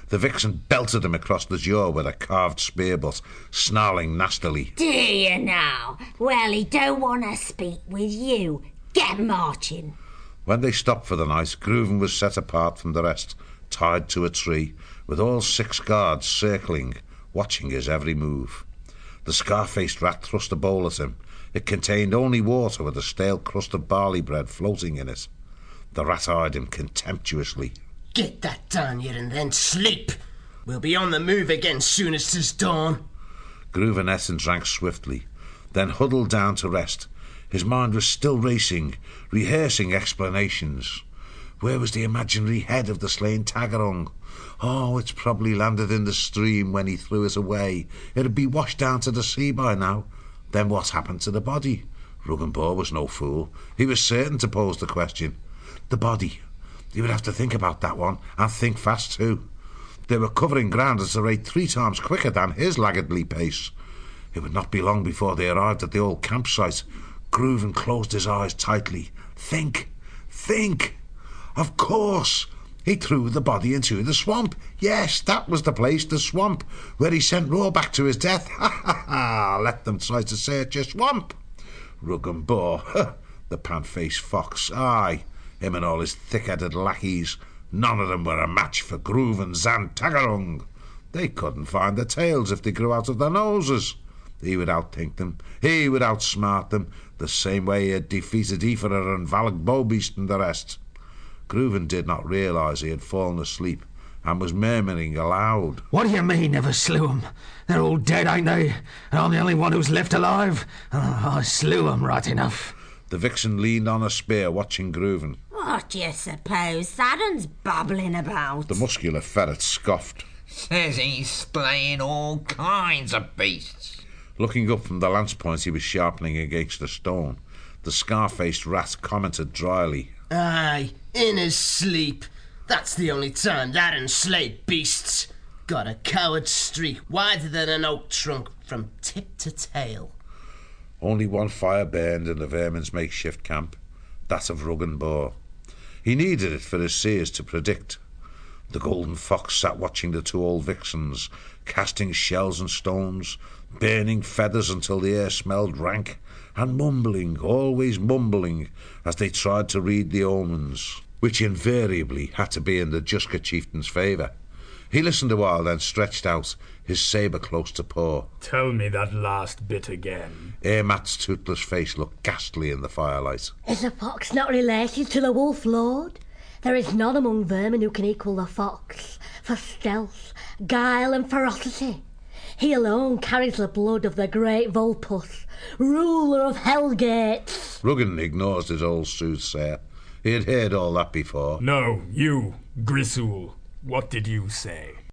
The vixen belted him across the jaw with a carved spear butt, snarling nastily. Do you now? Well, he don't want to speak with you. Get marching. When they stopped for the night, Grooven was set apart from the rest, tied to a tree, with all 6 guards circling, watching his every move. The scar-faced rat thrust a bowl at him. It contained only water with a stale crust of barley bread floating in it. The rat eyed him contemptuously. Get that down here and then sleep. We'll be on the move again soon as 'tis dawn. Grooven ate and drank swiftly, then huddled down to rest. His mind was still racing, rehearsing explanations. Where was the imaginary head of the slain Tagarung? Oh, it's probably landed in the stream when he threw it away. It'd be washed down to the sea by now. Then what happened to the body? Ruggenbor was no fool. He was certain to pose the question. The body. He would have to think about that one, and think fast too. They were covering ground at a rate 3 times quicker than his laggardly pace. It would not be long before they arrived at the old campsite. Grooven closed his eyes tightly. Think! Of course! He threw the body into the swamp. Yes, that was the place, the swamp, where he sent Roarback to his death. Ha ha ha! Let them try to search your swamp. Ruggenbor, the pan-faced fox, aye, him and all his thick-headed lackeys. None of them were a match for Grooven Zan Tagarung. They couldn't find their tails if they grew out of their noses. He would outthink them. He would outsmart them, the same way he had defeated Aoife and Valak Bowbeast and the rest. Grooven did not realise he had fallen asleep and was murmuring aloud. What do you mean, never slew 'em? They're all dead, ain't they? And I'm the only one who's left alive? I slew 'em right enough. The vixen leaned on a spear, watching Grooven. What do you suppose Saddon's babbling about? The muscular ferret scoffed. Says he's slaying all kinds of beasts. Looking up from the lance point he was sharpening against the stone, the scar-faced rat commented dryly. Aye, in his sleep. That's the only time that and slay beasts. Got a coward streak wider than an oak trunk from tip to tail. Only one fire burned in the vermin's makeshift camp, that of Ruggenbor. He needed it for his seers to predict. The golden fox sat watching the 2 old vixens, casting shells and stones, burning feathers until the air smelled rank, and mumbling, always mumbling, as they tried to read the omens, which invariably had to be in the Juska chieftain's favour. He listened a while, then stretched out, his sabre close to paw. Tell me that last bit again. Ermat's toothless face looked ghastly in the firelight. Is the fox not related to the wolf lord? There is none among vermin who can equal the fox for stealth, guile and ferocity. He alone carries the blood of the great Volpus, ruler of Hellgates. Ruggen ignores his old soothsayer. He had heard all that before. No, you, Grisul. What did you say?